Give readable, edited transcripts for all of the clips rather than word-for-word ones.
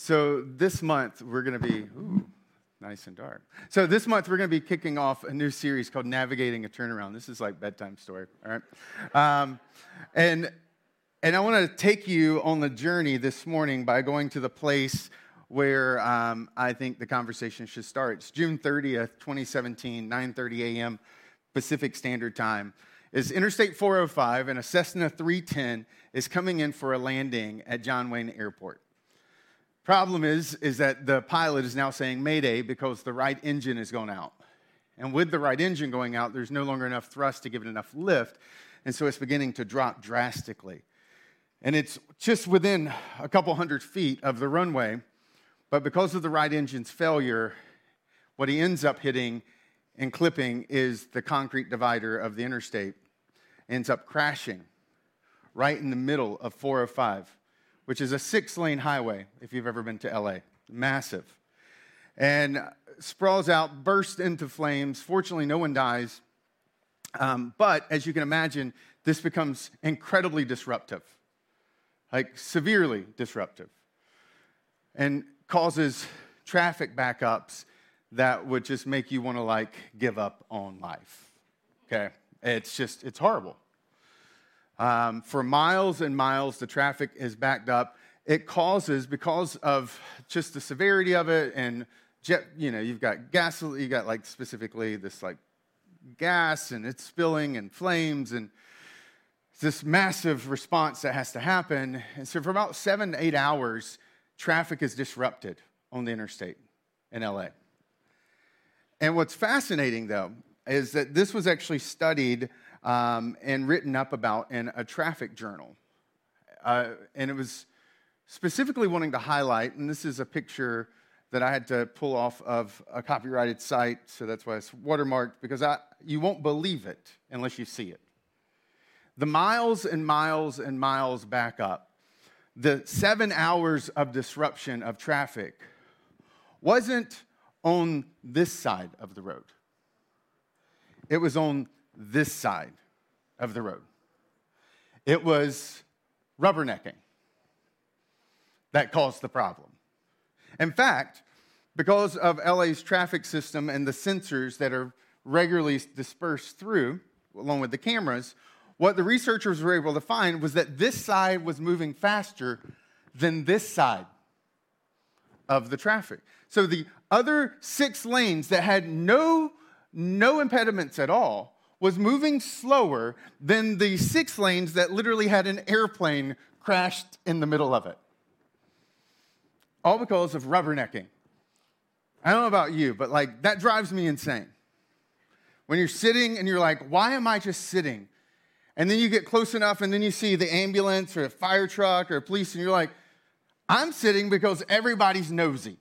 So this month we're going to be, nice and dark. So this month we're going to be kicking off a new series called Navigating a Turnaround. This is like bedtime story, all right? And I want to take you on the journey this morning by going to the place where I think the conversation should start. It's June 30th, 2017, 9:30 a.m. Pacific Standard Time. Is Interstate 405 and a Cessna 310 is coming in for a landing at John Wayne Airport. Problem is that the pilot is now saying Mayday because the right engine is going out. And with the right engine going out, there's no longer enough thrust to give it enough lift, and so it's beginning to drop drastically. And it's just within a couple hundred feet of the runway, but because of the right engine's failure, what he ends up hitting and clipping is the concrete divider of the interstate. Ends up crashing right in the middle of 405, which is a 6-lane highway, if you've ever been to LA. Massive. And sprawls out, bursts into flames. Fortunately, no one dies. But as you can imagine, this becomes incredibly disruptive, like severely disruptive, and causes traffic backups that would just make you want to give up on life. Okay? It's horrible. For miles and miles, the traffic is backed up. It causes, because of just the severity of it, and you've got gasoline, you got specifically this gas, and it's spilling and flames, and this massive response that has to happen. And so for about 7 to 8 hours, traffic is disrupted on the interstate in LA. And what's fascinating, though, is that this was actually studied and written up about in a traffic journal. And it was specifically wanting to highlight, and this is a picture that I had to pull off of a copyrighted site, so that's why it's watermarked, because you won't believe it unless you see it. The miles and miles and miles back up, the 7 hours of disruption of traffic wasn't on this side of the road. It was on this side of the road. It was rubbernecking that caused the problem. In fact, because of LA's traffic system and the sensors that are regularly dispersed through, along with the cameras, what the researchers were able to find was that this side was moving faster than this side of the traffic. So the other 6 lanes that had no impediments at all was moving slower than the 6 lanes that literally had an airplane crashed in the middle of it. All because of rubbernecking. I don't know about you, but that drives me insane. When you're sitting and you're like, why am I just sitting? And then you get close enough and then you see the ambulance or a fire truck or police and you're like, I'm sitting because everybody's nosy.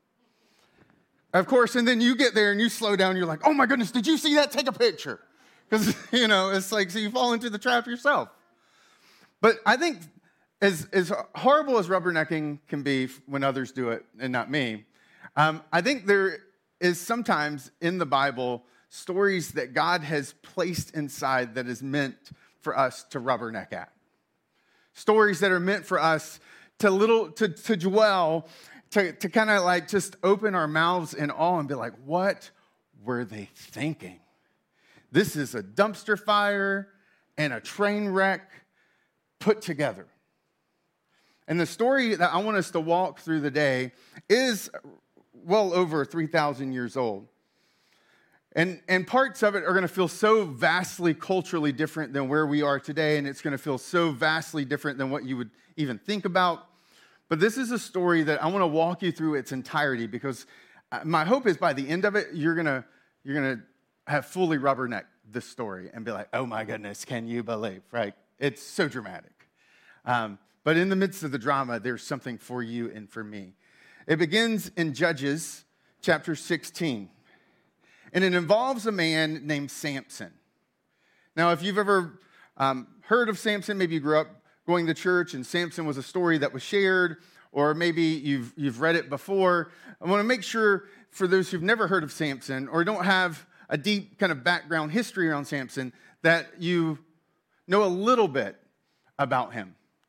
Of course, and then you get there and you slow down, you're like, oh my goodness, did you see that? Take a picture. Because, it's so you fall into the trap yourself. But I think as horrible as rubbernecking can be when others do it and not me, I think there is sometimes in the Bible stories that God has placed inside that is meant for us to rubberneck at. Stories that are meant for us to dwell, to kind of just open our mouths in awe and be like, what were they thinking? This is a dumpster fire and a train wreck put together. And the story that I want us to walk through today is well over 3,000 years old. And parts of it are going to feel so vastly culturally different than where we are today, and it's going to feel so vastly different than what you would even think about. But this is a story that I want to walk you through its entirety, because my hope is by the end of it, you're going to have fully rubbernecked this story and be like, oh my goodness, can you believe, right? It's so dramatic. But in the midst of the drama, there's something for you and for me. It begins in Judges chapter 16. And it involves a man named Samson. Now, if you've ever heard of Samson, maybe you grew up going to church and Samson was a story that was shared, or maybe you've read it before. I want to make sure for those who've never heard of Samson or don't have a deep kind of background history around Samson that you know a little bit about him.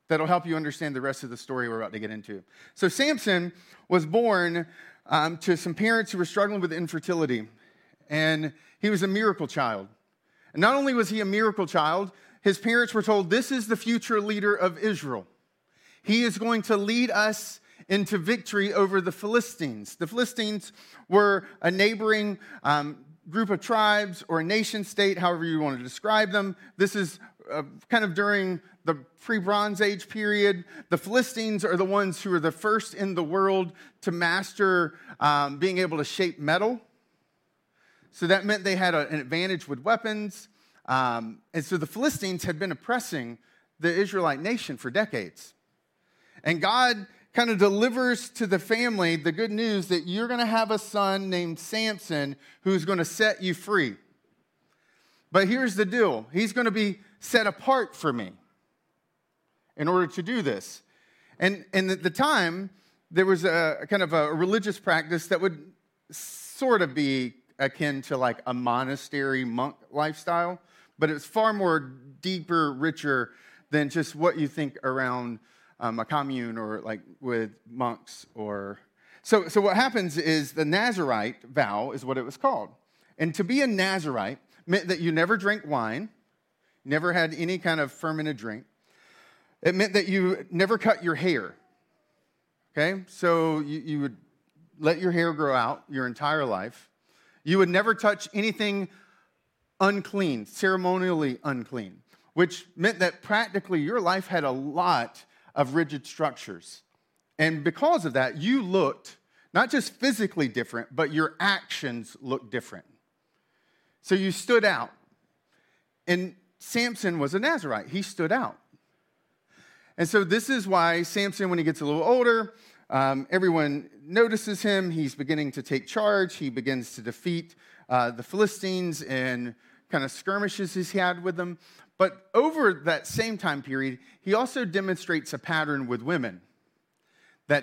that'll help you understand the rest of the story we're about to get into. So Samson was born to some parents who were struggling with infertility, and he was a miracle child. And not only was he a miracle child, his parents were told, this is the future leader of Israel. He is going to lead us into victory over the Philistines. The Philistines were a neighboring group of tribes or a nation state, however you want to describe them. This is kind of during the pre-Bronze Age period. The Philistines are the ones who are the first in the world to master being able to shape metal. So that meant they had an advantage with weapons. And so the Philistines had been oppressing the Israelite nation for decades. And God kind of delivers to the family the good news that you're going to have a son named Samson who's going to set you free. But here's the deal. He's going to be set apart for me in order to do this. And at the time, there was a kind of a religious practice that would sort of be akin to like a monastery monk lifestyle, but it's far more deeper, richer than just what you think around a commune or like with monks or... So what happens is the Nazirite vow is what it was called. And to be a Nazirite meant that you never drank wine, never had any kind of fermented drink. It meant that you never cut your hair. Okay? So you would let your hair grow out your entire life. You would never touch anything unclean, ceremonially unclean, which meant that practically your life had a lot of rigid structures. And because of that, you looked not just physically different, but your actions looked different. So you stood out. And Samson was a Nazirite. He stood out. And so this is why Samson, when he gets a little older, everyone notices him. He's beginning to take charge. He begins to defeat the Philistines in kind of skirmishes he's had with them. But over that same time period, he also demonstrates a pattern with women that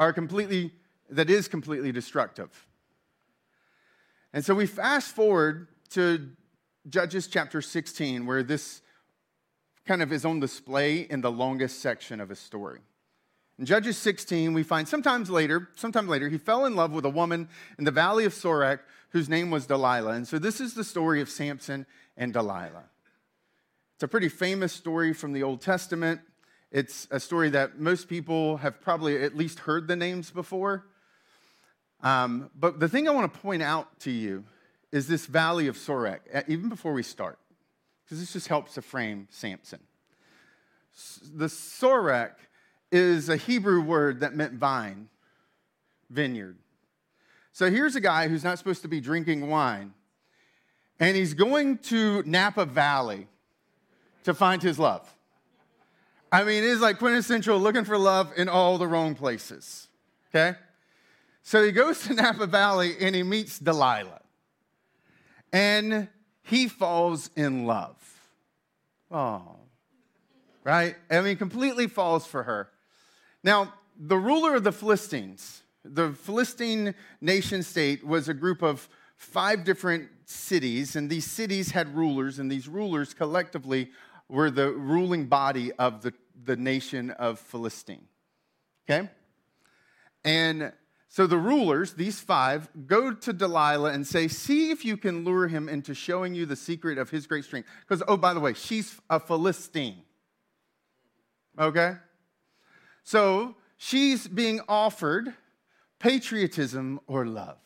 is completely destructive. And so we fast forward to Judges chapter 16, where this kind of is on display in the longest section of his story. In Judges 16, we find sometime later, he fell in love with a woman in the valley of Sorek whose name was Delilah. And so this is the story of Samson and Delilah. It's a pretty famous story from the Old Testament. It's a story that most people have probably at least heard the names before. But the thing I want to point out to you is this valley of Sorek, even before we start, because this just helps to frame Samson. The Sorek is a Hebrew word that meant vine, vineyard. So here's a guy who's not supposed to be drinking wine, and he's going to Napa Valley to find his love. I mean, it is like quintessential looking for love in all the wrong places, okay? So he goes to Napa Valley and he meets Delilah. And he falls in love. Oh, right? I mean, completely falls for her. Now, the ruler of the Philistines, the Philistine nation state was a group of 5 different cities, and these cities had rulers, and these rulers collectively were the ruling body of the nation of Philistine, okay? And so the rulers, these 5, go to Delilah and say, see if you can lure him into showing you the secret of his great strength. Because, oh, by the way, she's a Philistine, okay? So she's being offered patriotism or love.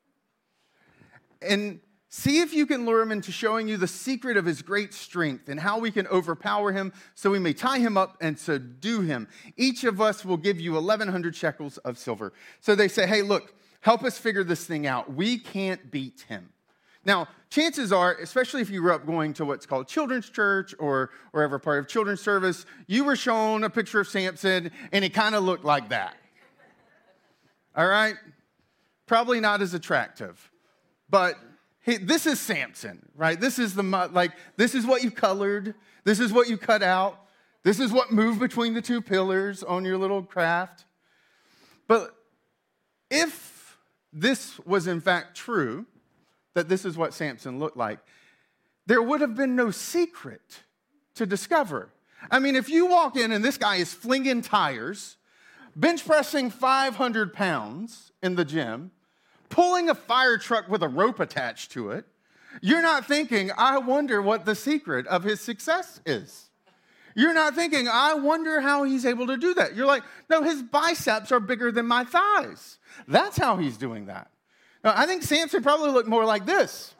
And see if you can lure him into showing you the secret of his great strength and how we can overpower him so we may tie him up and subdue him. Each of us will give you 1,100 shekels of silver. So they say, hey, look, help us figure this thing out. We can't beat him. Now, chances are, especially if you grew up going to what's called children's church or ever part of children's service, you were shown a picture of Samson and he kind of looked like that. All right? Probably not as attractive, but this is Samson, right? This is this is what you colored. This is what you cut out. This is what moved between the 2 pillars on your little craft. But if this was in fact true, that this is what Samson looked like, there would have been no secret to discover. I mean, if you walk in and this guy is flinging tires, bench pressing 500 pounds in the gym, pulling a fire truck with a rope attached to it, you're not thinking, I wonder what the secret of his success is. You're not thinking, I wonder how he's able to do that. You're like, no, his biceps are bigger than my thighs. That's how he's doing that. Now, I think Samson probably looked more like this.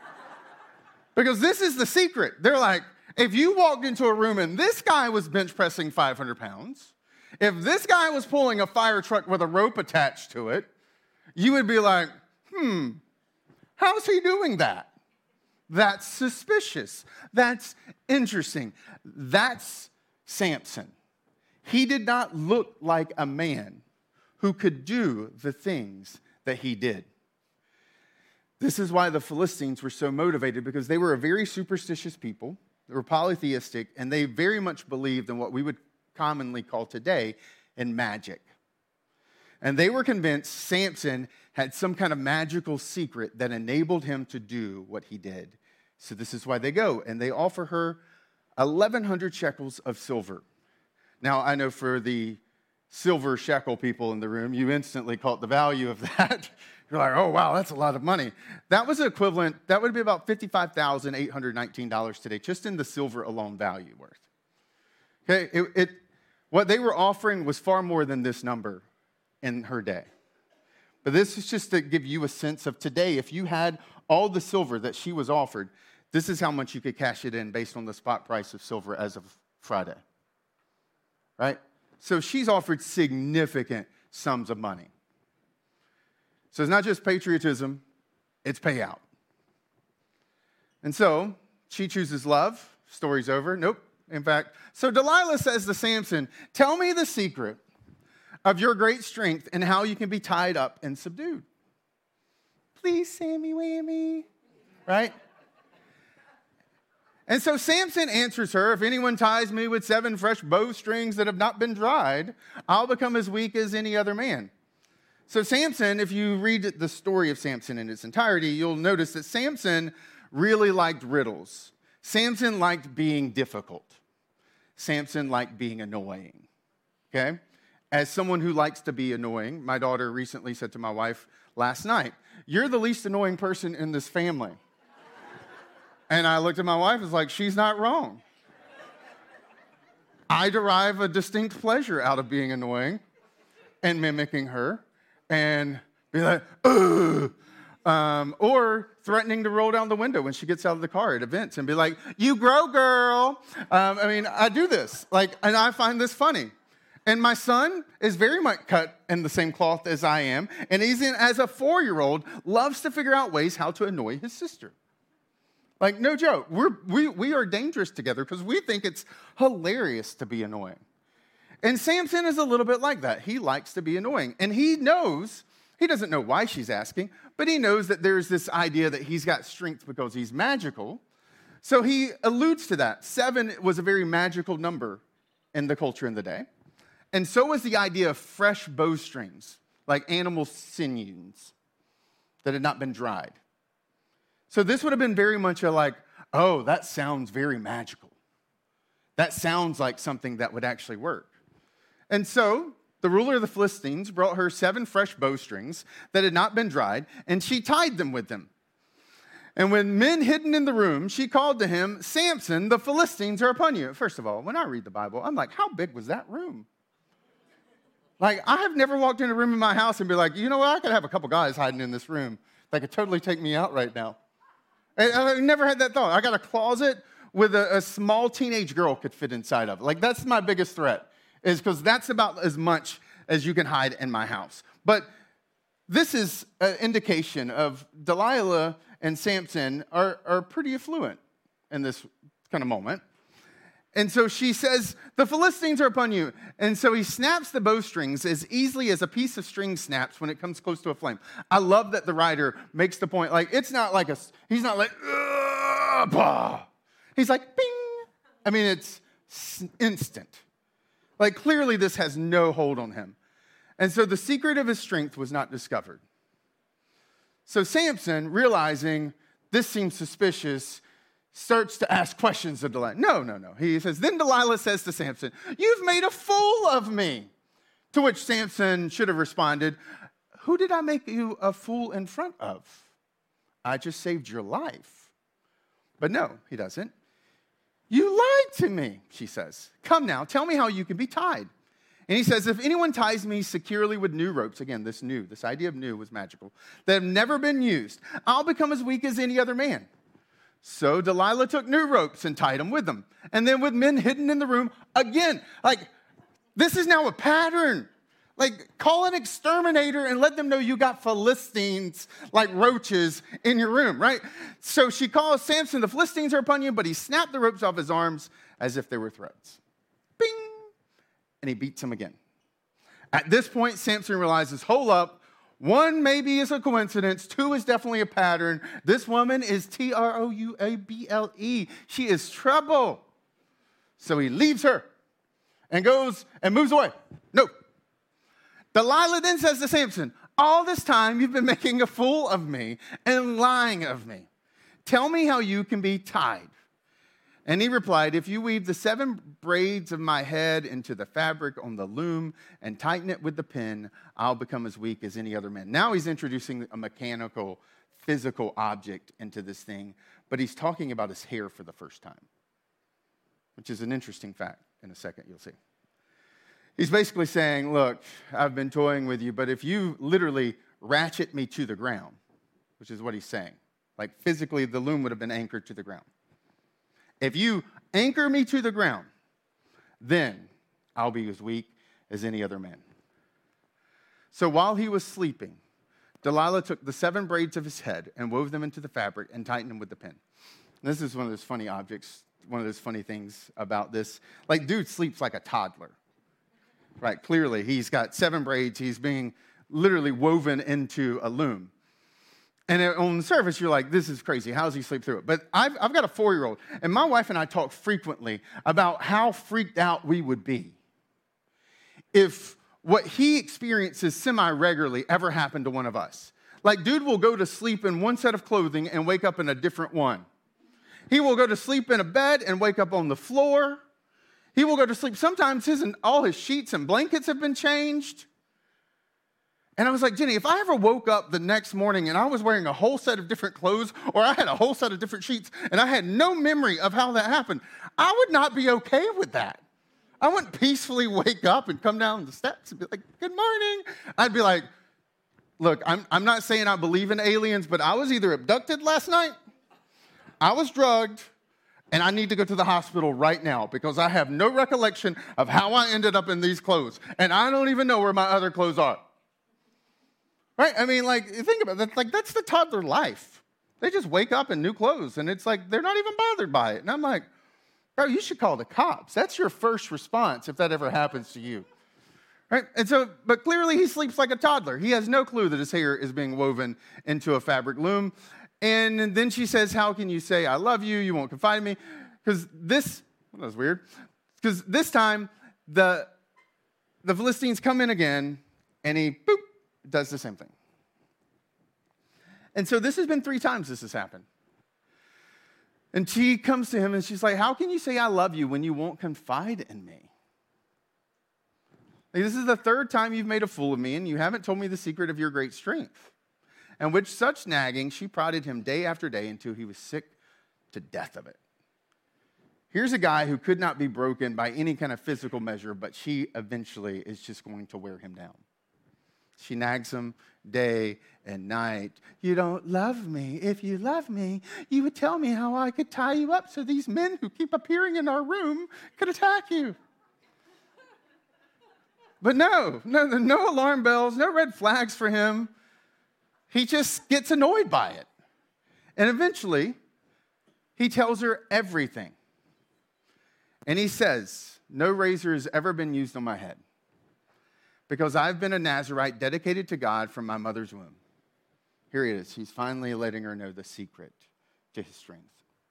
Because this is the secret. They're like, if you walked into a room and this guy was bench pressing 500 pounds, if this guy was pulling a fire truck with a rope attached to it, you would be like, how's he doing that? That's suspicious. That's interesting. That's Samson. He did not look like a man who could do the things that he did. This is why the Philistines were so motivated, because they were a very superstitious people. They were polytheistic, and they very much believed in what we would commonly call today in magic. And they were convinced Samson had some kind of magical secret that enabled him to do what he did. So this is why they go, and they offer her 1,100 shekels of silver. Now, I know for the silver shekel people in the room, you instantly caught the value of that. You're like, oh, wow, that's a lot of money. That was equivalent, that would be about $55,819 today, just in the silver alone value worth. Okay, what they were offering was far more than this number in her day. But this is just to give you a sense of today, if you had all the silver that she was offered, this is how much you could cash it in based on the spot price of silver as of Friday. Right? So she's offered significant sums of money. So it's not just patriotism, it's payout. And so she chooses love. Story's over. Nope. In fact, so Delilah says to Samson, tell me the secret of your great strength and how you can be tied up and subdued. Please, Sammy Whammy. Right? And so Samson answers her, if anyone ties me with 7 fresh bowstrings that have not been dried, I'll become as weak as any other man. So Samson, if you read the story of Samson in its entirety, you'll notice that Samson really liked riddles. Samson liked being difficult. Samson liked being annoying. Okay? As someone who likes to be annoying, my daughter recently said to my wife last night, you're the least annoying person in this family. And I looked at my wife and was like, she's not wrong. I derive a distinct pleasure out of being annoying and mimicking her and be like, ugh. Or threatening to roll down the window when she gets out of the car at events and be like, you grow, girl. I do this, and I find this funny. And my son is very much cut in the same cloth as I am, and he's as a 4-year-old, loves to figure out ways how to annoy his sister. Like, no joke. We are dangerous together because we think it's hilarious to be annoying. And Samson is a little bit like that. He likes to be annoying. And he doesn't know why she's asking, but he knows that there's this idea that he's got strength because he's magical. So he alludes to that. 7 was a very magical number in the culture in the day. And so was the idea of fresh bowstrings, like animal sinews that had not been dried. So this would have been very much oh, that sounds very magical. That sounds like something that would actually work. And so the ruler of the Philistines brought her 7 fresh bowstrings that had not been dried, and she tied them with them. And when men hidden in the room, she called to him, Samson, the Philistines are upon you. First of all, when I read the Bible, I'm like, how big was that room? I have never walked in a room in my house and be like, you know what, I could have a couple guys hiding in this room that could totally take me out right now. I've never had that thought. I got a closet with a small teenage girl could fit inside of it. That's my biggest threat, is because that's about as much as you can hide in my house. But this is an indication of Delilah and Samson are pretty affluent in this kind of moment. And so she says, the Philistines are upon you. And so he snaps the bowstrings as easily as a piece of string snaps when it comes close to a flame. I love that the writer makes the point, it's not he's not like, bah. He's like, bing. It's instant. Clearly this has no hold on him. And so the secret of his strength was not discovered. So Samson, realizing this seems suspicious, starts to ask questions of Delilah. No. He says, then Delilah says to Samson, you've made a fool of me. To which Samson should have responded, who did I make you a fool in front of? I just saved your life. But no, he doesn't. You lied to me, she says. Come now, tell me how you can be tied. And he says, if anyone ties me securely with new ropes, again, this idea of new was magical, that have never been used, I'll become as weak as any other man. So Delilah took new ropes and tied them with them. And then with men hidden in the room, again, this is now a pattern. Call an exterminator and let them know you got Philistines like roaches in your room, right? So she calls Samson, the Philistines are upon you, but he snapped the ropes off his arms as if they were threads. Bing! And he beats him again. At this point, Samson realizes, hold up, one maybe is a coincidence, two is definitely a pattern. This woman is Trouble. She is trouble. So he leaves her and goes and moves away. No. Delilah then says to Samson, all this time you've been making a fool of me and lying of me. Tell me how you can be tied. And he replied, if you weave the 7 braids of my head into the fabric on the loom and tighten it with the pin, I'll become as weak as any other man. Now he's introducing a mechanical, physical object into this thing, but he's talking about his hair for the first time, which is an interesting fact. In a second, you'll see. He's basically saying, look, I've been toying with you, but if you literally ratchet me to the ground, which is what he's saying, physically the loom would have been anchored to the ground. If you anchor me to the ground, then I'll be as weak as any other man. So while he was sleeping, Delilah took the 7 braids of his head and wove them into the fabric and tightened them with the pin. And this is one of those funny objects, one of those funny things about this. Dude sleeps like a toddler. Right, clearly he's got 7 braids. He's being literally woven into a loom. And on the surface, you're like, this is crazy. How does he sleep through it? But I've got a 4-year-old, and my wife and I talk frequently about how freaked out we would be if what he experiences semi-regularly ever happened to one of us. Dude will go to sleep in one set of clothing and wake up in a different one. He will go to sleep in a bed and wake up on the floor. He will go to sleep. Sometimes all his sheets and blankets have been changed. And I was like, Jenny, if I ever woke up the next morning and I was wearing a whole set of different clothes or I had a whole set of different sheets and I had no memory of how that happened, I would not be okay with that. I wouldn't peacefully wake up and come down the steps and be like, good morning. I'd be like, look, I'm not saying I believe in aliens, but I was either abducted last night, I was drugged, and I need to go to the hospital right now because I have no recollection of how I ended up in these clothes. And I don't even know where my other clothes are. Right? I mean, think about that. That's the toddler life. They just wake up in new clothes, and it's they're not even bothered by it. And I'm like, bro, you should call the cops. That's your first response if that ever happens to you. Right? And so, but clearly he sleeps like a toddler. He has no clue that his hair is being woven into a fabric loom. And then she says, how can you say I love you? You won't confide in me. Because that was weird. Because this time, the Philistines come in again, and he, boop, does the same thing. And so this has been 3 times this has happened. And she comes to him, and she's like, how can you say I love you when you won't confide in me? This is the 3rd time you've made a fool of me, and you haven't told me the secret of your great strength. And with such nagging, she prodded him day after day until he was sick to death of it. Here's a guy who could not be broken by any kind of physical measure, but she eventually is just going to wear him down. She nags him day and night. You don't love me. If you love me, you would tell me how I could tie you up so these men who keep appearing in our room could attack you. But no alarm bells, no red flags for him. He just gets annoyed by it. And eventually, he tells her everything. And he says, no razor has ever been used on my head because I've been a Nazirite dedicated to God from my mother's womb. Here it is. He's finally letting her know the secret to his strength.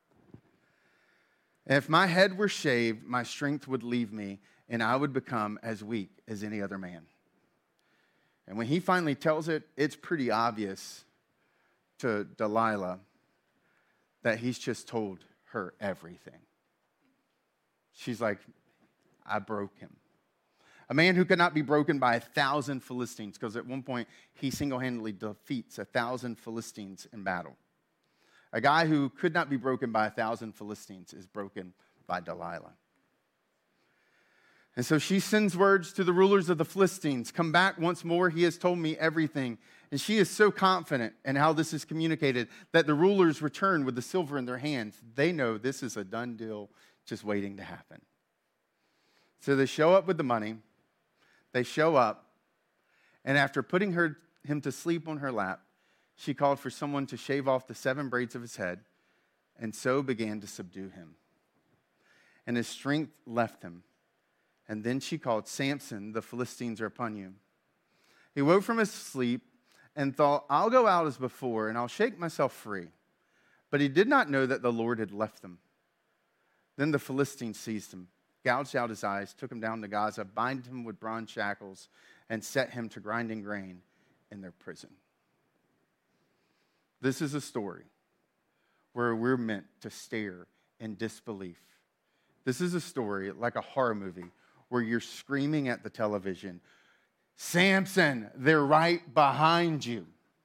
If my head were shaved, my strength would leave me, and I would become as weak as any other man. And when he finally tells it, it's pretty obvious to Delilah that he's just told her everything. She's like, I broke him. A man who could not be broken by 1,000 Philistines, because at one point he single-handedly defeats 1,000 Philistines in battle. A guy who could not be broken by 1,000 Philistines is broken by Delilah. And so she sends words to the rulers of the Philistines, come back once more, he has told me everything. And she is so confident in how this is communicated that the rulers return with the silver in their hands. They know this is a done deal just waiting to happen. So they show up with the money. They show up. And after putting him to sleep on her lap, she called for someone to shave off the 7 braids of his head and so began to subdue him. And his strength left him. And then she called, Samson, the Philistines are upon you. He woke from his sleep and thought, I'll go out as before and I'll shake myself free. But he did not know that the Lord had left them. Then the Philistines seized him, gouged out his eyes, took him down to Gaza, bind him with bronze shackles, and set him to grinding grain in their prison. This is a story where we're meant to stare in disbelief. This is a story like a horror movie where you're screaming at the television, Samson, they're right behind you.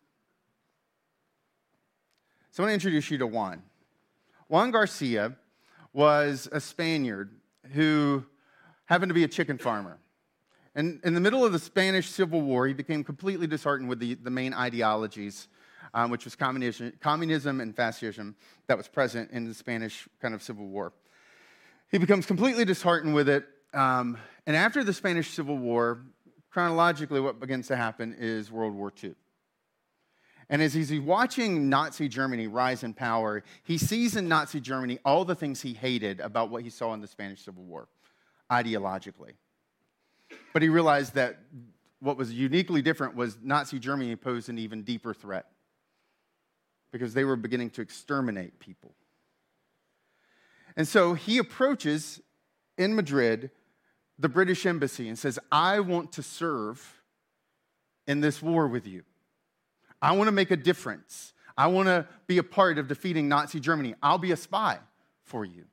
So I want to introduce you to Juan. Juan Garcia was a Spaniard who happened to be a chicken farmer. And in the middle of the Spanish Civil War, he became completely disheartened with the main ideologies, which was communism and fascism that was present in the Spanish kind of Civil War. He becomes completely disheartened with it. And after the Spanish Civil War, chronologically what begins to happen is World War II. And as he's watching Nazi Germany rise in power, he sees in Nazi Germany all the things he hated about what he saw in the Spanish Civil War, ideologically. But he realized that what was uniquely different was Nazi Germany posed an even deeper threat because they were beginning to exterminate people. And so he approaches, in Madrid, the British embassy and says, I want to serve in this war with you. I want to make a difference. I want to be a part of defeating Nazi Germany. I'll be a spy for you.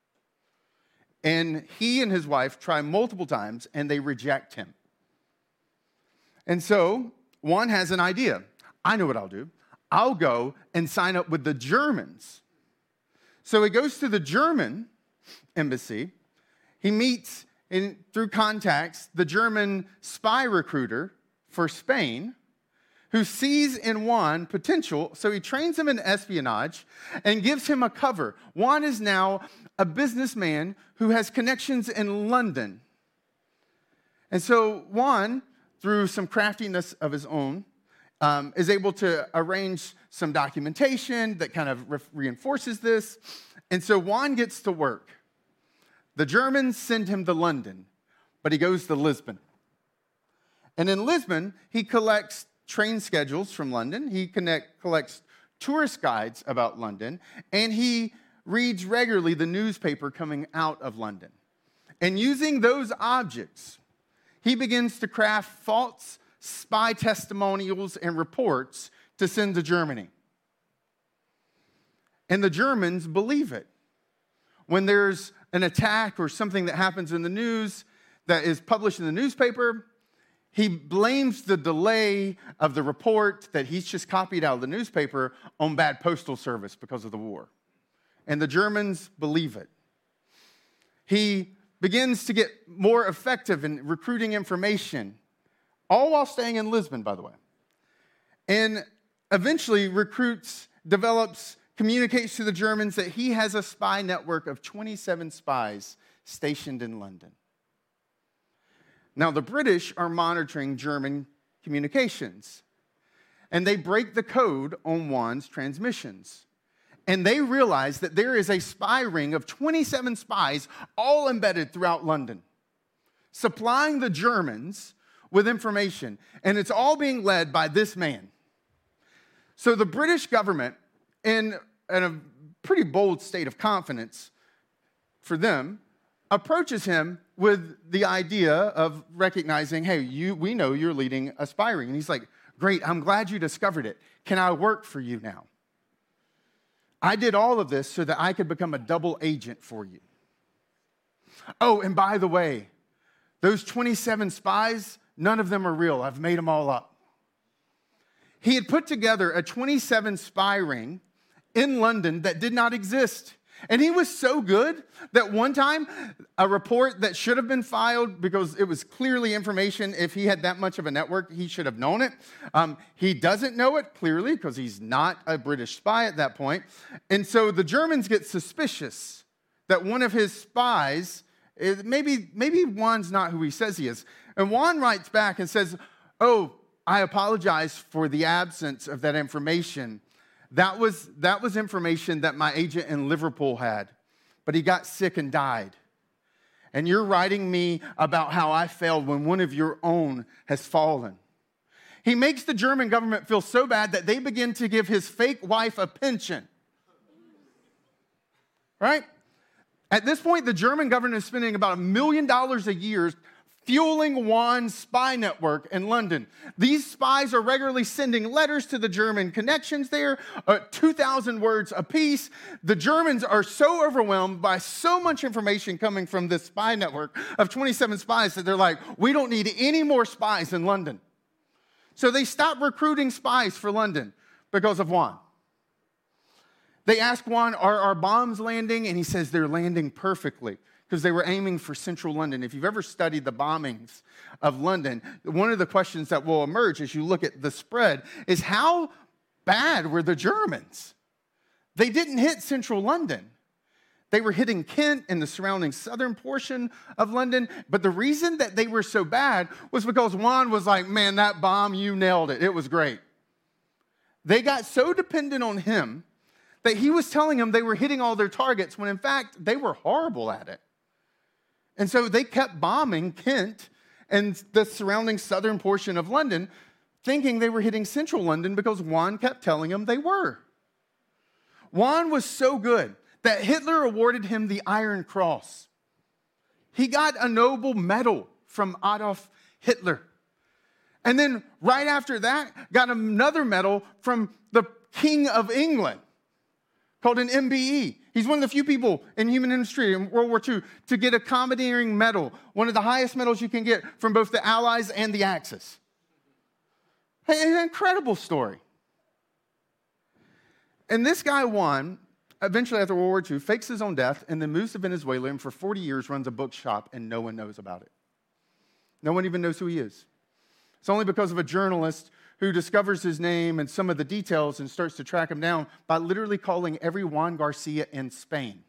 And he and his wife try multiple times, and they reject him. And so Juan has an idea. I know what I'll do. I'll go and sign up with the Germans. So he goes to the German embassy. He meets, through contacts, the German spy recruiter for Spain, who sees in Juan potential, so he trains him in espionage and gives him a cover. Juan is now a businessman who has connections in London. And so Juan, through some craftiness of his own, is able to arrange some documentation that kind of reinforces this. And so Juan gets to work. The Germans send him to London, but he goes to Lisbon. And in Lisbon, he collects train schedules from London. He collects tourist guides about London, and he reads regularly the newspaper coming out of London. And using those objects, he begins to craft false spy testimonials and reports to send to Germany. And the Germans believe it. When there's an attack or something that happens in the news that is published in the newspaper, he blames the delay of the report that he's just copied out of the newspaper on bad postal service because of the war. And the Germans believe it. He begins to get more effective in recruiting information, all while staying in Lisbon, by the way. And eventually communicates to the Germans that he has a spy network of 27 spies stationed in London. Now, the British are monitoring German communications, and they break the code on Juan's transmissions. And they realize that there is a spy ring of 27 spies all embedded throughout London, supplying the Germans with information. And it's all being led by this man. So the British government, in a pretty bold state of confidence for them, approaches him with the idea of recognizing, hey, we know you're leading a spy ring. And he's like, great, I'm glad you discovered it. Can I work for you now? I did all of this so that I could become a double agent for you. Oh, and by the way, those 27 spies, none of them are real. I've made them all up. He had put together a 27 spy ring in London that did not exist. And he was so good that one time, a report that should have been filed because it was clearly information, if he had that much of a network, he should have known it. He doesn't know it clearly because he's not a British spy at that point. And so the Germans get suspicious that one of his spies, maybe Juan's not who he says he is. And Juan writes back and says, oh, I apologize for the absence of that information. That was information that my agent in Liverpool had, but he got sick and died. And you're writing me about how I failed when one of your own has fallen. He makes the German government feel so bad that they begin to give his fake wife a pension. Right? At this point, the German government is spending about $1 million a year fueling Juan's spy network in London. These spies are regularly sending letters to the German connections there, 2,000 words apiece. The Germans are so overwhelmed by so much information coming from this spy network of 27 spies that they're like, we don't need any more spies in London. So they stop recruiting spies for London because of Juan. They ask Juan, are our bombs landing? And he says they're landing perfectly, because they were aiming for central London. If you've ever studied the bombings of London, one of the questions that will emerge as you look at the spread is how bad were the Germans? They didn't hit central London. They were hitting Kent and the surrounding southern portion of London. But the reason that they were so bad was because Juan was like, man, that bomb, you nailed it. It was great. They got so dependent on him that he was telling them they were hitting all their targets when in fact they were horrible at it. And so they kept bombing Kent and the surrounding southern portion of London, thinking they were hitting central London because Juan kept telling them they were. Juan was so good that Hitler awarded him the Iron Cross. He got a Nobel medal from Adolf Hitler. And then right after that, got another medal from the King of England called an MBE. He's one of the few people in human history in World War II to get a commandeering medal, one of the highest medals you can get from both the Allies and the Axis. An incredible story. And this guy Juan, eventually after World War II, fakes his own death and then moves to Venezuela and for 40 years runs a bookshop and no one knows about it. No one even knows who he is. It's only because of a journalist who discovers his name and some of the details and starts to track him down by literally calling every Juan Garcia in Spain.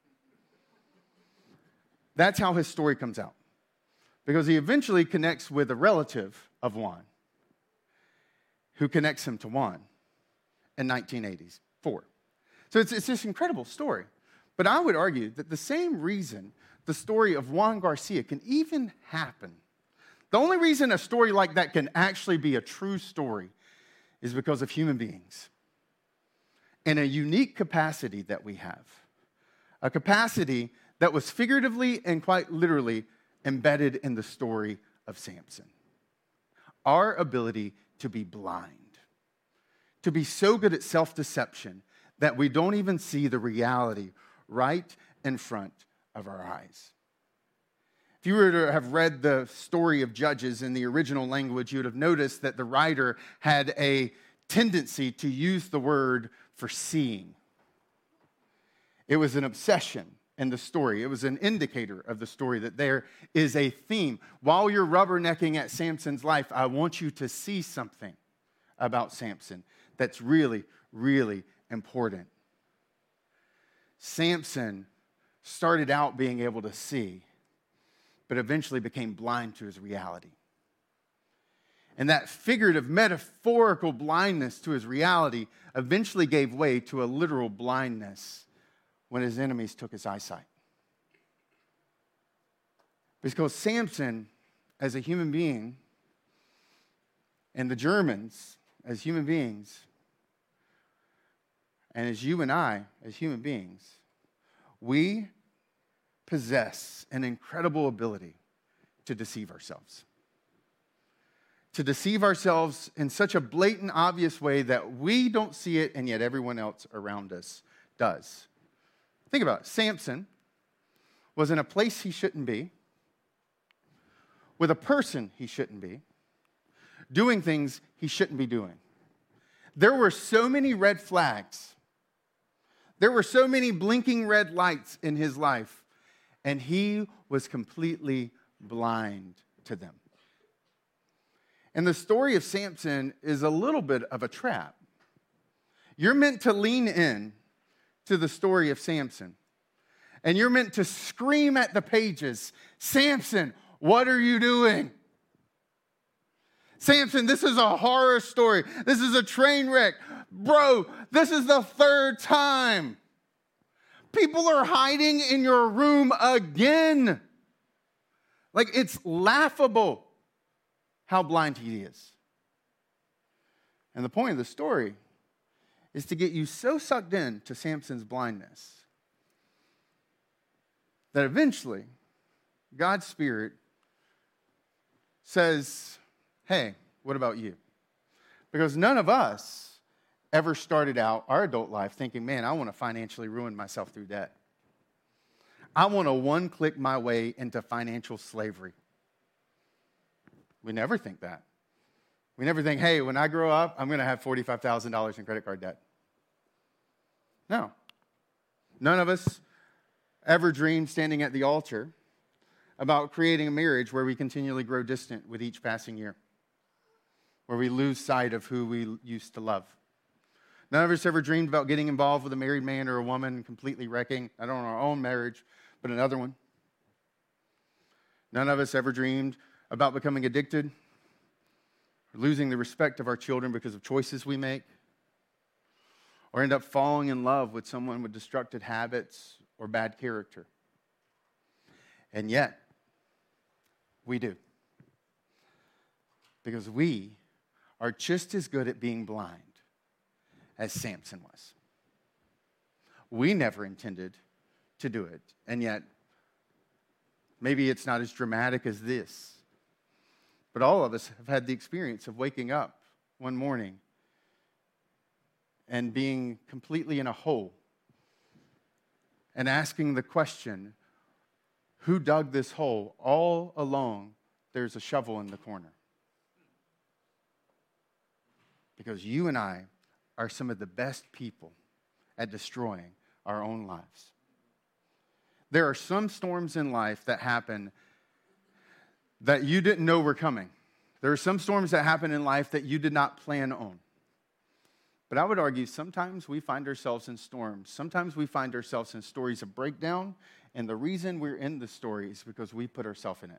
That's how his story comes out. Because he eventually connects with a relative of Juan who connects him to Juan in 1984. So it's this incredible story. But I would argue that the same reason the story of Juan Garcia can even happen, the only reason a story like that can actually be a true story is because of human beings and a unique capacity that we have. A capacity that was figuratively and quite literally embedded in the story of Samson. Our ability to be blind, to be so good at self-deception that we don't even see the reality right in front of our eyes. If you were to have read the story of Judges in the original language, you would have noticed that the writer had a tendency to use the word for seeing. It was an obsession in the story. It was an indicator of the story that there is a theme. While you're rubbernecking at Samson's life, I want you to see something about Samson that's really, really important. Samson started out being able to see, but eventually became blind to his reality. And that figurative, metaphorical blindness to his reality eventually gave way to a literal blindness when his enemies took his eyesight. Because Samson, as a human being, and the Germans, as human beings, and as you and I, as human beings, we possess an incredible ability to deceive ourselves. To deceive ourselves in such a blatant, obvious way that we don't see it, and yet everyone else around us does. Think about it. Samson was in a place he shouldn't be, with a person he shouldn't be, doing things he shouldn't be doing. There were so many red flags. There were so many blinking red lights in his life, and he was completely blind to them. And the story of Samson is a little bit of a trap. You're meant to lean in to the story of Samson, and you're meant to scream at the pages, "Samson, what are you doing? Samson, this is a horror story. This is a train wreck. Bro, this is the third time. People are hiding in your room again." Like, it's laughable how blind he is. And the point of the story is to get you so sucked in to Samson's blindness that eventually God's Spirit says, "Hey, what about you?" Because none of us ever started out our adult life thinking, "Man, I want to financially ruin myself through debt. I want to one-click my way into financial slavery." We never think that. We never think, "Hey, when I grow up, I'm going to have $45,000 in credit card debt." No. None of us ever dreamed standing at the altar about creating a marriage where we continually grow distant with each passing year, where we lose sight of who we used to love. None of us ever dreamed about getting involved with a married man or a woman and completely wrecking, not only our own marriage, but another one. None of us ever dreamed about becoming addicted or losing the respect of our children because of choices we make, or end up falling in love with someone with destructive habits or bad character. And yet, we do. Because we are just as good at being blind as Samson was. We never intended to do it. And yet, maybe it's not as dramatic as this, but all of us have had the experience of waking up one morning and being completely in a hole and asking the question, who dug this hole? All along, there's a shovel in the corner. Because you and I are some of the best people at destroying our own lives. There are some storms in life that happen that you didn't know were coming. There are some storms that happen in life that you did not plan on. But I would argue sometimes we find ourselves in storms. Sometimes we find ourselves in stories of breakdown, and the reason we're in the story is because we put ourselves in it.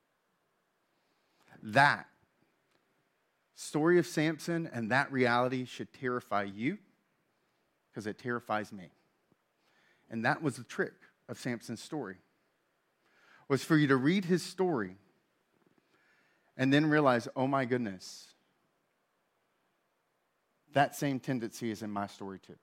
That story of Samson and that reality should terrify you because it terrifies me. And that was the trick of Samson's story, was for you to read his story and then realize, oh my goodness, that same tendency is in my story too.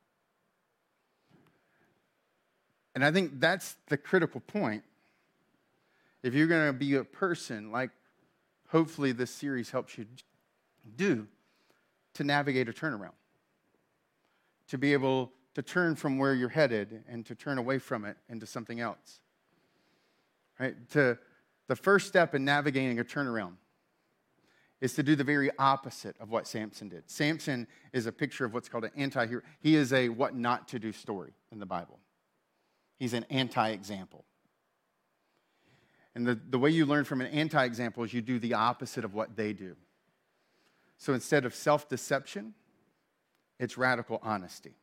And I think that's the critical point. If you're going to be a person, like hopefully this series helps you do, to navigate a turnaround, to be able to turn from where you're headed and to turn away from it into something else. Right? The first step in navigating a turnaround is to do the very opposite of what Samson did. Samson is a picture of what's called an anti-hero. He is a what not to do story in the Bible. He's an anti-example. And the way you learn from an anti-example is you do the opposite of what they do. So instead of self-deception, it's radical honesty.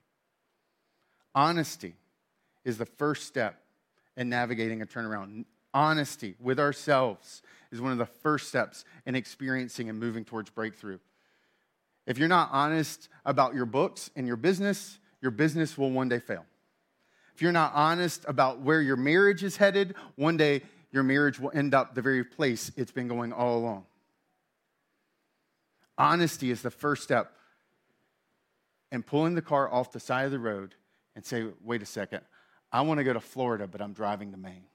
Honesty is the first step in navigating a turnaround. Honesty with ourselves is one of the first steps in experiencing and moving towards breakthrough. If you're not honest about your books and your business will one day fail. If you're not honest about where your marriage is headed, one day your marriage will end up the very place it's been going all along. Honesty is the first step in pulling the car off the side of the road and say, wait a second, I want to go to Florida, but I'm driving to Maine.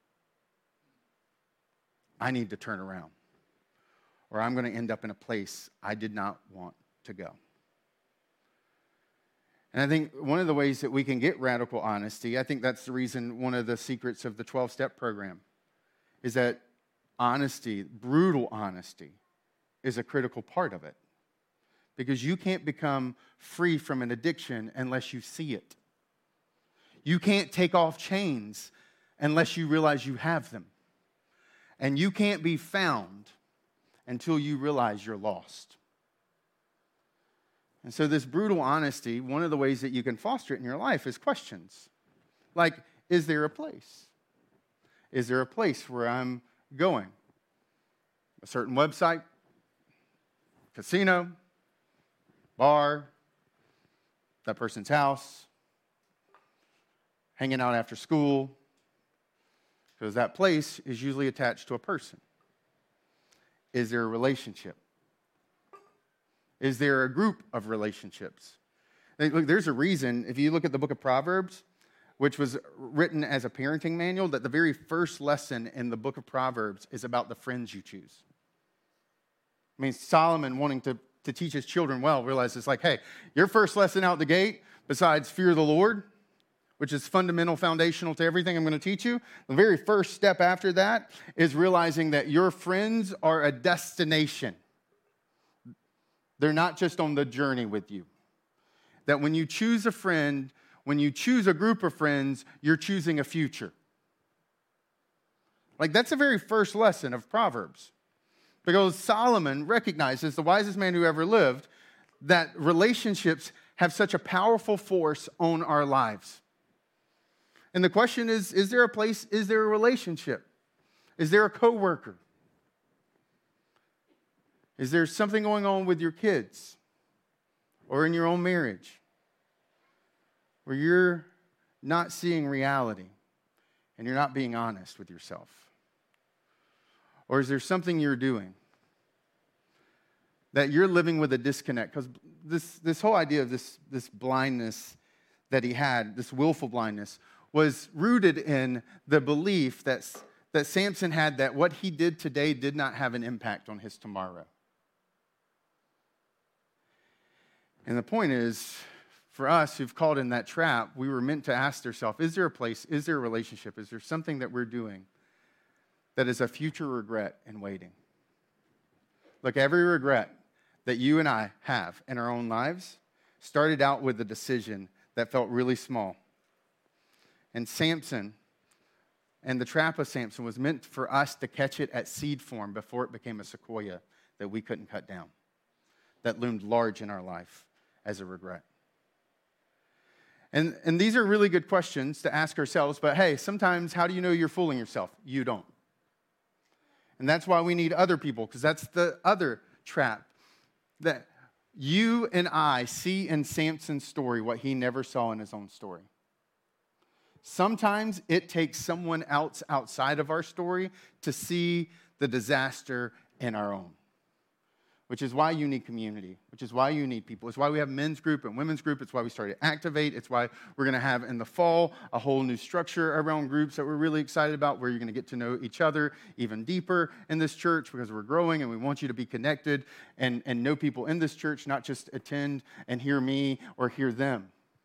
I need to turn around, or I'm going to end up in a place I did not want to go. And I think one of the ways that we can get radical honesty, I think that's the reason, one of the secrets of the 12-step program, is that honesty, brutal honesty, is a critical part of it. Because you can't become free from an addiction unless you see it. You can't take off chains unless you realize you have them. And you can't be found until you realize you're lost. And so this brutal honesty, one of the ways that you can foster it in your life is questions. Like, is there a place? Is there a place where I'm going? A certain website, casino, bar, that person's house, hanging out after school, because that place is usually attached to a person. Is there a relationship? Is there a group of relationships? Look, there's a reason, if you look at the book of Proverbs, which was written as a parenting manual, that the very first lesson in the book of Proverbs is about the friends you choose. I mean, Solomon wanting to teach his children well, realizes like, hey, your first lesson out the gate, besides fear the Lord, which is fundamental, foundational to everything I'm going to teach you, the very first step after that is realizing that your friends are a destination. They're not just on the journey with you. That when you choose a friend, when you choose a group of friends, you're choosing a future. Like, that's the very first lesson of Proverbs. Because Solomon recognizes, the wisest man who ever lived, that relationships have such a powerful force on our lives. And the question is there a place, is there a relationship? Is there a coworker? Is there something going on with your kids or in your own marriage where you're not seeing reality and you're not being honest with yourself? Or is there something you're doing that you're living with a disconnect? Because this whole idea of this blindness that he had, this willful blindness, was rooted in the belief that Samson had that what he did today did not have an impact on his tomorrow. And the point is, for us who've caught in that trap, we were meant to ask ourselves, is there a place, is there a relationship, is there something that we're doing that is a future regret in waiting? Look, every regret that you and I have in our own lives started out with a decision that felt really small. And Samson and the trap of Samson was meant for us to catch it at seed form before it became a sequoia that we couldn't cut down, that loomed large in our life as a regret. And these are really good questions to ask ourselves, but hey, sometimes how do you know you're fooling yourself? You don't. And that's why we need other people, because that's the other trap, that you and I see in Samson's story what he never saw in his own story. Sometimes it takes someone else outside of our story to see the disaster in our own, which is why you need community, which is why you need people. It's why we have men's group and women's group. It's why we started Activate. It's why we're going to have in the fall a whole new structure around groups that we're really excited about, where you're going to get to know each other even deeper in this church, because we're growing and we want you to be connected and know people in this church, not just attend and hear me or hear them.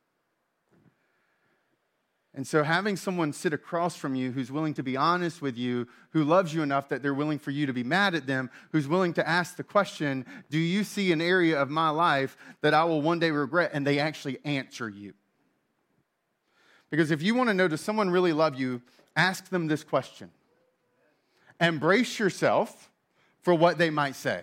And so having someone sit across from you who's willing to be honest with you, who loves you enough that they're willing for you to be mad at them, who's willing to ask the question, do you see an area of my life that I will one day regret? And they actually answer you. Because if you want to know, does someone really love you, ask them this question. Embrace yourself for what they might say.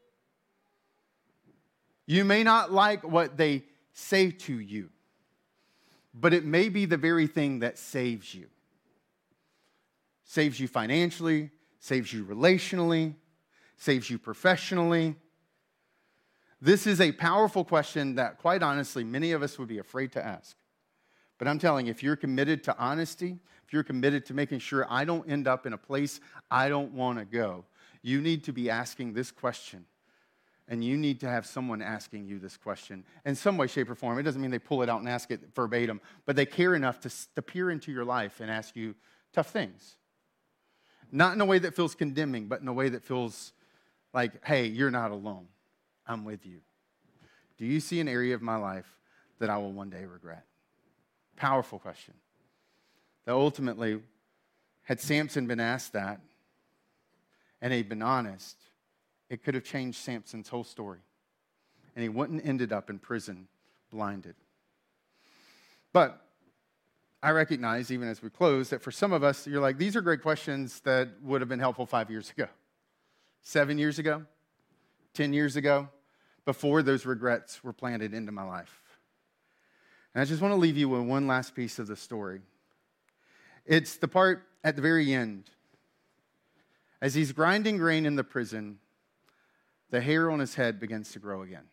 You may not like what they say to you, but it may be the very thing that saves you. Saves you financially, saves you relationally, saves you professionally. This is a powerful question that, quite honestly, many of us would be afraid to ask. But I'm telling you, if you're committed to honesty, if you're committed to making sure I don't end up in a place I don't want to go, you need to be asking this question. And you need to have someone asking you this question in some way, shape, or form. It doesn't mean they pull it out and ask it verbatim, but they care enough to peer into your life and ask you tough things. Not in a way that feels condemning, but in a way that feels like, hey, you're not alone. I'm with you. Do you see an area of my life that I will one day regret? Powerful question. That ultimately, had Samson been asked that, and he'd been honest, it could have changed Samson's whole story. And he wouldn't ended up in prison blinded. But I recognize, even as we close, that for some of us, you're like, these are great questions that would have been helpful 5 years ago, 7 years ago, 10 years ago, before those regrets were planted into my life. And I just want to leave you with one last piece of the story. It's the part at the very end. As he's grinding grain in the prison, the hair on his head begins to grow again.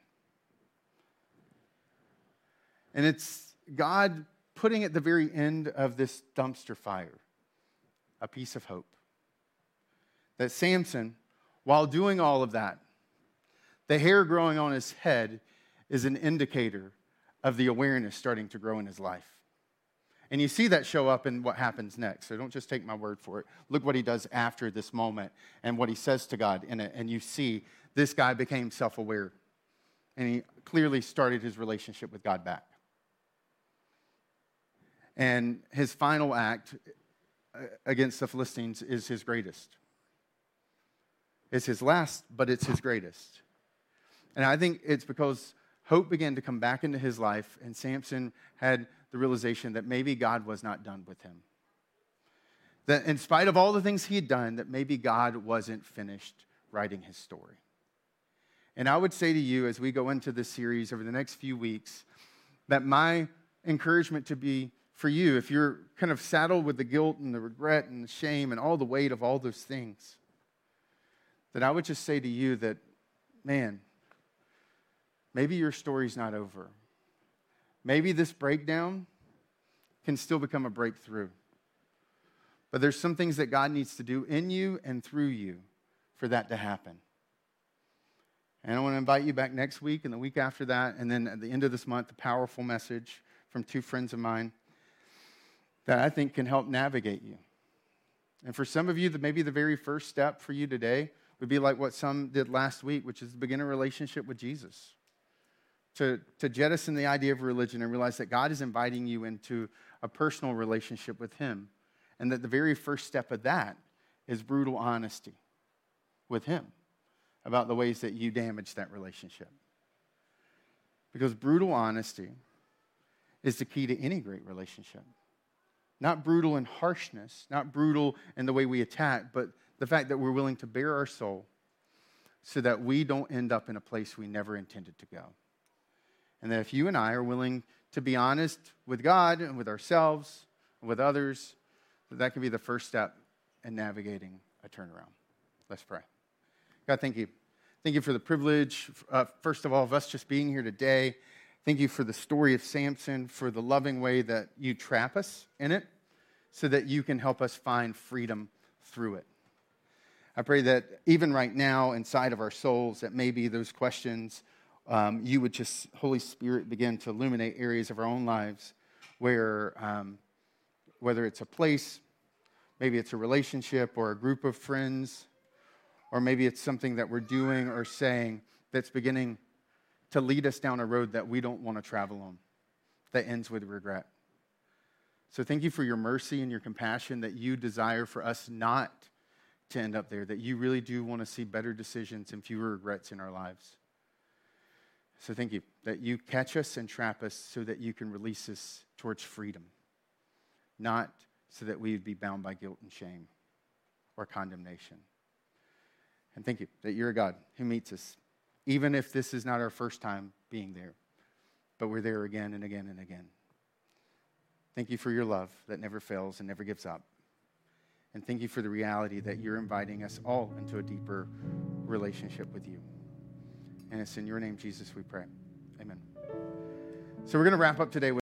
And it's God putting at the very end of this dumpster fire a piece of hope. That Samson, while doing all of that, the hair growing on his head is an indicator of the awareness starting to grow in his life. And you see that show up in what happens next. So don't just take my word for it. Look what he does after this moment and what he says to God in it. And you see this guy became self-aware. And he clearly started his relationship with God back. And his final act against the Philistines is his greatest. It's his last, but it's his greatest. And I think it's because hope began to come back into his life, and Samson had the realization that maybe God was not done with him. That in spite of all the things he had done, that maybe God wasn't finished writing his story. And I would say to you, as we go into this series over the next few weeks, that my encouragement to be for you, if you're kind of saddled with the guilt and the regret and the shame and all the weight of all those things, that I would just say to you that, man, maybe your story's not over. Maybe this breakdown can still become a breakthrough. But there's some things that God needs to do in you and through you for that to happen. And I want to invite you back next week and the week after that, and then at the end of this month, a powerful message from two friends of mine that I think can help navigate you. And for some of you, maybe the very first step for you today would be like what some did last week, which is to begin a relationship with Jesus. To jettison the idea of religion and realize that God is inviting you into a personal relationship with him. And that the very first step of that is brutal honesty with him about the ways that you damaged that relationship. Because brutal honesty is the key to any great relationship. Not brutal in harshness, not brutal in the way we attack, but the fact that we're willing to bare our soul so that we don't end up in a place we never intended to go. And that if you and I are willing to be honest with God and with ourselves and with others, that can be the first step in navigating a turnaround. Let's pray. God, thank you. Thank you for the privilege, first of all, of us just being here today. Thank you for the story of Samson, for the loving way that you trap us in it so that you can help us find freedom through it. I pray that even right now inside of our souls, that maybe those questions, you would just, Holy Spirit, begin to illuminate areas of our own lives where, whether it's a place, maybe it's a relationship or a group of friends, or maybe it's something that we're doing or saying that's beginning to lead us down a road that we don't want to travel on, that ends with regret. So thank you for your mercy and your compassion that you desire for us not to end up there, that you really do want to see better decisions and fewer regrets in our lives. So thank you that you catch us and trap us so that you can release us towards freedom, not so that we would be bound by guilt and shame or condemnation. And thank you that you're a God who meets us, even if this is not our first time being there, but we're there again and again and again. Thank you for your love that never fails and never gives up. And thank you for the reality that you're inviting us all into a deeper relationship with you. And it's in your name, Jesus, we pray. Amen. So we're going to wrap up today with